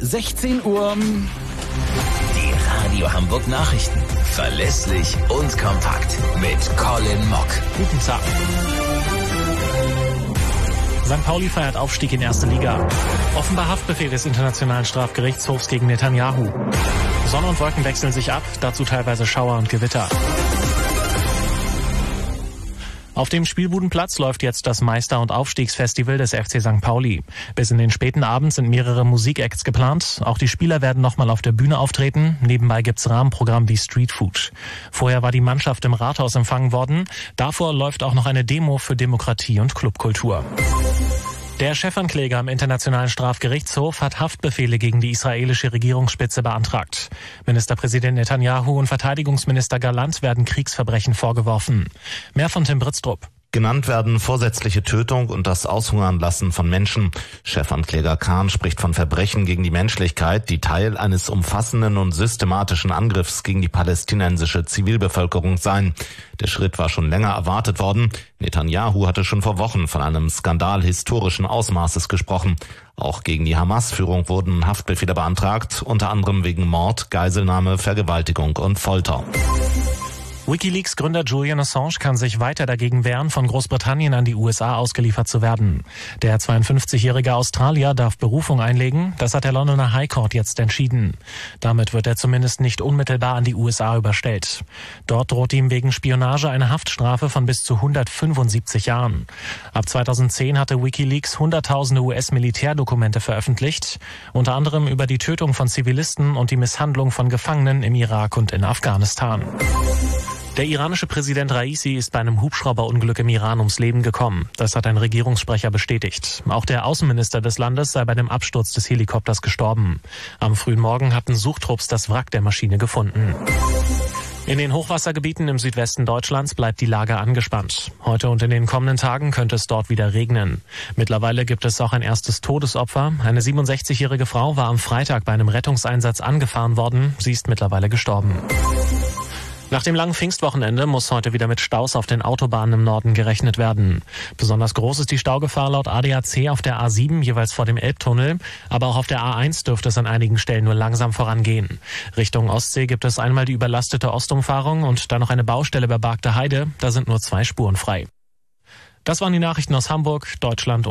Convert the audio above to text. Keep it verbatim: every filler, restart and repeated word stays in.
sechzehn Uhr. Die Radio Hamburg Nachrichten. Verlässlich und kompakt. Mit Colin Mock. Guten Tag. Sankt Pauli feiert Aufstieg in erste Liga. Offenbar Haftbefehl des Internationalen Strafgerichtshofs gegen Netanyahu. Sonne und Wolken wechseln sich ab, dazu teilweise Schauer und Gewitter. Auf dem Spielbudenplatz läuft jetzt das Meister- und Aufstiegsfestival des F C Sankt Pauli. Bis in den späten Abend sind mehrere Musikacts geplant. Auch die Spieler werden nochmal auf der Bühne auftreten. Nebenbei gibt's Rahmenprogramm wie Streetfood. Vorher war die Mannschaft im Rathaus empfangen worden. Davor läuft auch noch eine Demo für Demokratie und Clubkultur. Der Chefankläger am Internationalen Strafgerichtshof hat Haftbefehle gegen die israelische Regierungsspitze beantragt. Ministerpräsident Netanyahu und Verteidigungsminister Gallant werden Kriegsverbrechen vorgeworfen. Mehr von Tim Britztrup. Genannt werden vorsätzliche Tötung und das Aushungern lassen von Menschen. Chefankläger Kahn spricht von Verbrechen gegen die Menschlichkeit, die Teil eines umfassenden und systematischen Angriffs gegen die palästinensische Zivilbevölkerung seien. Der Schritt war schon länger erwartet worden. Netanyahu hatte schon vor Wochen von einem Skandal historischen Ausmaßes gesprochen. Auch gegen die Hamas-Führung wurden Haftbefehle beantragt, unter anderem wegen Mord, Geiselnahme, Vergewaltigung und Folter. WikiLeaks-Gründer Julian Assange kann sich weiter dagegen wehren, von Großbritannien an die U S A ausgeliefert zu werden. Der zweiundfünfzigjährige Australier darf Berufung einlegen. Das hat der Londoner High Court jetzt entschieden. Damit wird er zumindest nicht unmittelbar an die U S A überstellt. Dort droht ihm wegen Spionage eine Haftstrafe von bis zu hundertfünfundsiebzig Jahren. Ab zweitausendzehn hatte WikiLeaks hunderttausende U S-Militärdokumente veröffentlicht, unter anderem über die Tötung von Zivilisten und die Misshandlung von Gefangenen im Irak und in Afghanistan. Der iranische Präsident Raisi ist bei einem Hubschrauberunglück im Iran ums Leben gekommen. Das hat ein Regierungssprecher bestätigt. Auch der Außenminister des Landes sei bei dem Absturz des Helikopters gestorben. Am frühen Morgen hatten Suchtrupps das Wrack der Maschine gefunden. In den Hochwassergebieten im Südwesten Deutschlands bleibt die Lage angespannt. Heute und in den kommenden Tagen könnte es dort wieder regnen. Mittlerweile gibt es auch ein erstes Todesopfer. Eine siebenundsechzigjährige Frau war am Freitag bei einem Rettungseinsatz angefahren worden. Sie ist mittlerweile gestorben. Nach dem langen Pfingstwochenende muss heute wieder mit Staus auf den Autobahnen im Norden gerechnet werden. Besonders groß ist die Staugefahr laut A D A C auf der A sieben, jeweils vor dem Elbtunnel. Aber auch auf der A eins dürfte es an einigen Stellen nur langsam vorangehen. Richtung Ostsee gibt es einmal die überlastete Ostumfahrung und dann noch eine Baustelle bei Bargter Heide. Da sind nur zwei Spuren frei. Das waren die Nachrichten aus Hamburg, Deutschland und